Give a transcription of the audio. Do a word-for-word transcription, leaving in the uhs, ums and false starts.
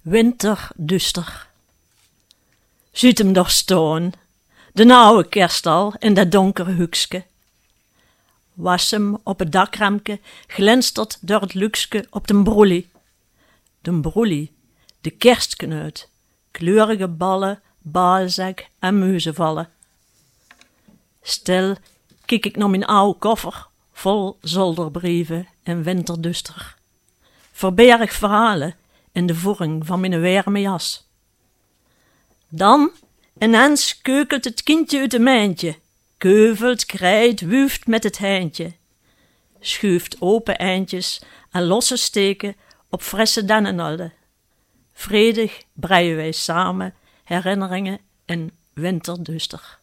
Winterduster. Ziet hem doch staan, de oude kerstal in dat donkere hoekske. Was hem op het dakremke glinstert door het luikske op den broelie. Den broelie, de kerstknuit, kleurige ballen, balzak en muizenvallen. Stil kijk ik naar mijn oude koffer, vol zolderbrieven en winterduster. Verberg verhalen in de voering van mijn warme jas. Dan ineens keukelt het kindje uit de mijntje, keuvelt, krijt, wuuft met het heintje. Schuift open eindjes en losse steken op frisse dennenalden. Vredig breien wij samen herinneringen in winterduster.